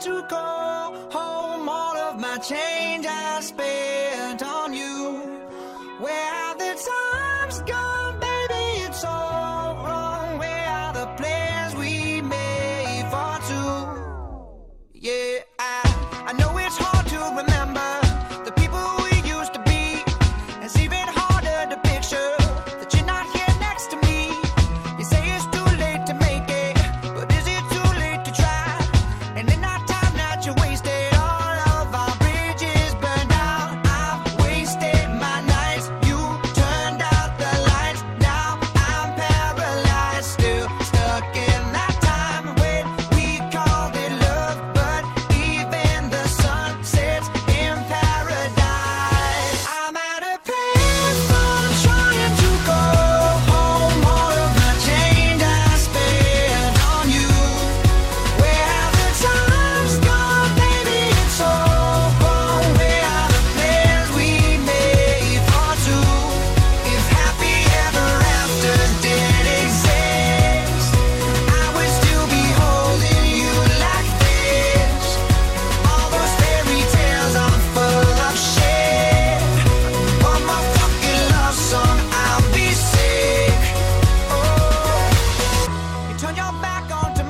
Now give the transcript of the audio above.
to go home. All of my change I spent on you. Where have the times gone, baby? It's all wrong. Where are the plans we made for two? Yeah, I know it's hard to remember the people we used to be. It's even harder to picture that you're not here next to me. You say it's too late to make it, but is it too late to try? And in that time that you wasted, all of our bridges burned out. I've wasted my nights, you turned out the lights. Now I'm paralyzed, still stuck in that time when we called it love. But even the sun sets in paradise. I'm at a payphone trying to go home. All of my change I spent on you. Where have the times gone, baby? It's all wrong. Where are the plans we made for two? If happy ever after did exist, I would still be holding you like this. All those fairy tales are full of shit. One more fucking love song, I'll be sick. Oh, you turn your back on